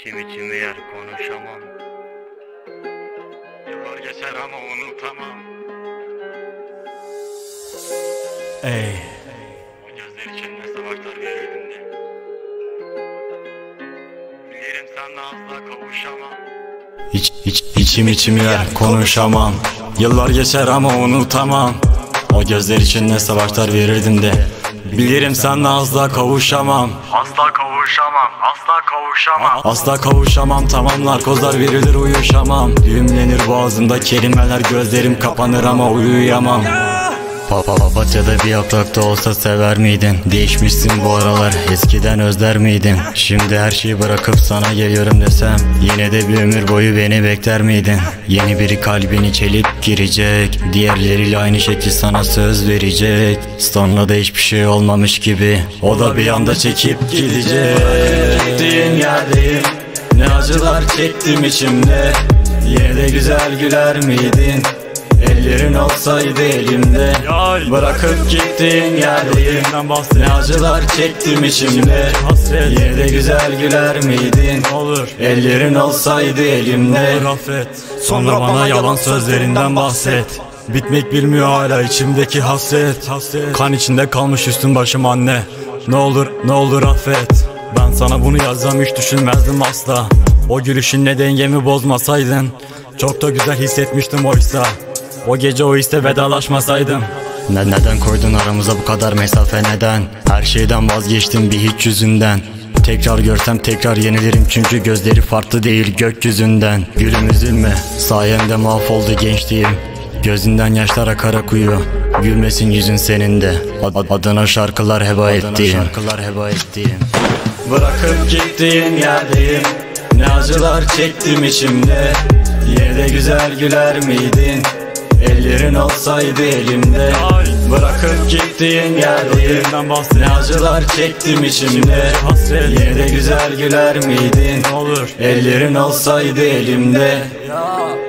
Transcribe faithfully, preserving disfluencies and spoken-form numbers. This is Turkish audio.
İçim içimi yer konuşamam. Yıllar geçer ama unutamam. Ey Bu gözler içinde savaşlar verirdim de. Bilirim senle asla kavuşamam. İç, iç, içim içimi yer konuşamam. Yıllar geçer ama unutamam. O gözler için ne savaşlar verirdim de. Bilirim senle asla kavuşamam. Asla kavuşamam, asla kavuşamam. Asla kavuşamam, tamamlar kozlar verilir uyuşamam. Düğümlenir boğazımda kelimeler, gözlerim kapanır ama uyuyamam. Papa Papatya'da bir yaprakta olsa sever miydin? Değişmişsin bu aralar, eskiden özler miydin? Şimdi her şeyi bırakıp sana geliyorum desem, yine de bir ömür boyu beni bekler miydin? Yeni biri kalbini çelip girecek, diğerleriyle aynı şekil sana söz verecek. Sonra da hiçbir şey olmamış gibi o da bir anda çekip gidecek. Gittiğin yerdeyim, ne acılar çektim içimde. Yine de güzel güler miydin? Ellerin olsaydı elimde. Bırakıp gittiğin yerdeyim, ne acılar çektim içimde. Yine de güzel güler miydin? Ellerin olsaydı elimde. Sonra bana yalan sözlerinden bahset. Bitmek bilmiyor hala içimdeki hasret. Kan içinde kalmış üstüm başım anne. Ne olur ne olur affet. Ben sana bunu yazsam hiç düşünmezdim asla. O gülüşünle dengemi bozmasaydın, çok da güzel hissetmiştim oysa. O gece o hisse vedalaşmasaydım. Ne, neden koydun aramıza bu kadar mesafe, neden? Her şeyden vazgeçtim bir hiç yüzünden. Tekrar görsem tekrar yenilirim çünkü gözleri farklı değil gökyüzünden. Gülüm üzülme, sayende mahvoldu gençliğim. Gözünden yaşlar akar akıyor, gülmesin yüzün senin de. Ad adına şarkılar heba ettiğim. Bırakıp gittiğin yerdeyim, ne acılar çektim içimde. Yine de güzel güler miydin? Ellerin olsaydı elimde. Bırakıp gittiğin yerdeyim, ne acılar çektim içimde. Yine de güzel güler miydin? Ellerin olsaydı elimde.